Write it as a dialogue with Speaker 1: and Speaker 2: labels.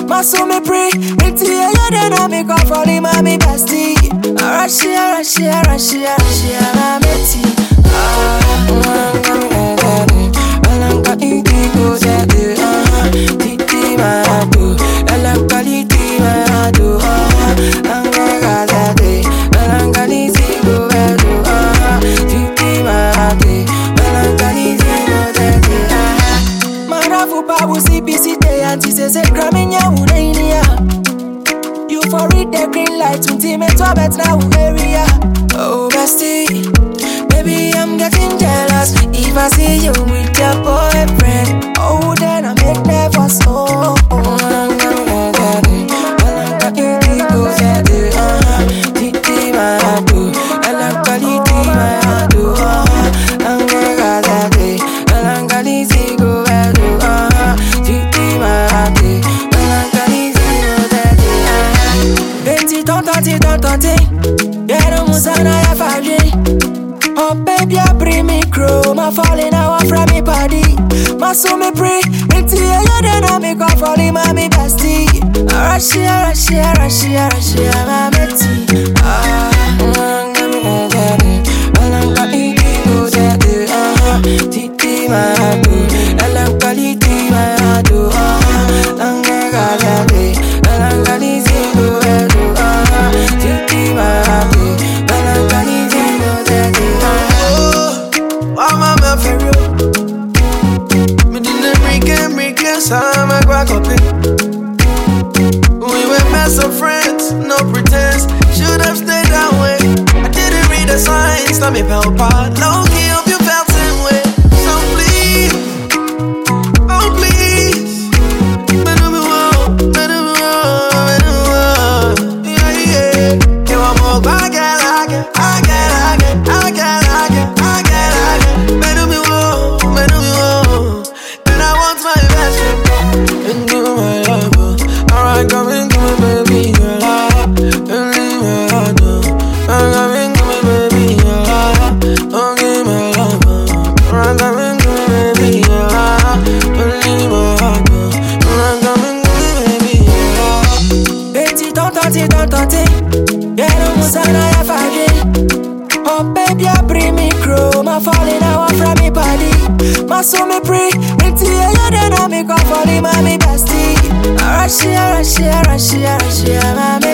Speaker 1: Maso me pray, it's here, then I make up for the mommy bestie. Russia, I'm you for read the green light, intimate orbit now area. Oh bestie, baby I'm getting jealous. If I see you with your boyfriend, oh then I make nervous. Oh baby, I bring me chrome, I'm falling out from me body. Maso me pray, it's here, then I make up for the mommy bestie. Russia, I'm
Speaker 2: Sama kwa kopi. We were best of friends, no pretense. Should have stayed that way. I didn't read the signs, let me felt part. Low key, hope you felt same way. So please, oh please, yeah. You want more, I get. Oh baby, I bring me chrome, I'm falling out from me body. Maso me pray, it's here, then I make up for the mommy bestie. Russia, I'm